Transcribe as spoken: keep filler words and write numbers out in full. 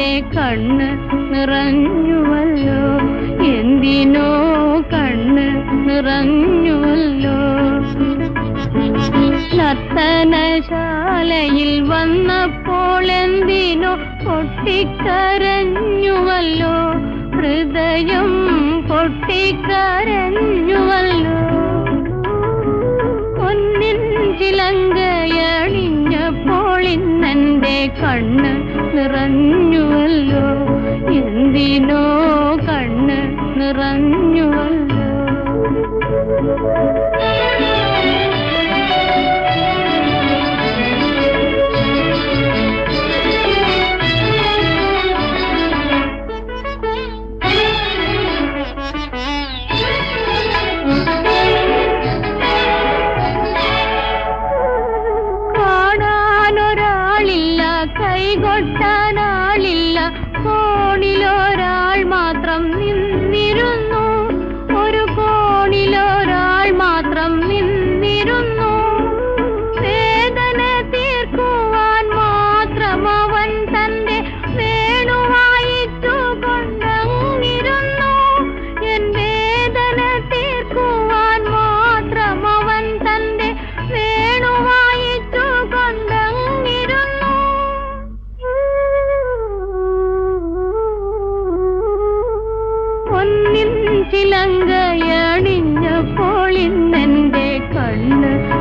നിന്റെ കണ്ണ് നിറഞ്ഞുവല്ലോ, എന്തിനോ കണ്ണ് നിറഞ്ഞുവല്ലോ. നർത്തനശാലയിൽ വന്നപ്പോൾ എന്തിനോ പൊട്ടിക്കരഞ്ഞുവല്ലോ, ഹൃദയം പൊട്ടിക്കരഞ്ഞുവല്ലോ. പൊന്നിൻ ചിലങ്കയണിഞ്ഞപ്പോൾ ഇന്നെന്റെ കണ്ണ് നിറഞ്ഞുവല്ലോ, എന്തിനോ കണ്ണ് നിറഞ്ഞുവല്ലോ. കൈകൊട്ടാനാളില്ല, കോണിലൊരാൾ മാത്രം നിന്നിരുന്നു, ഒരു കോണിലൊരാൾ മാത്രം നിന്നിരുന്നു. വേദന തീർക്കുവാൻ മാത്രം അവൻ തന്റെ വേണുവായിച്ചു കൊണ്ടങ്ങിരുന്നു. എൻ വേദന തീർക്കുവാൻ മാത്രം അവൻ തന്റെ വേണുവായിച്ചു കൊണ്ടങ്ങിരുന്നു. പൊന്നിൻ ചിലങ്കയണിഞ്ഞപ്പോൾ ഇന്നെന്റെ കണ്ണ്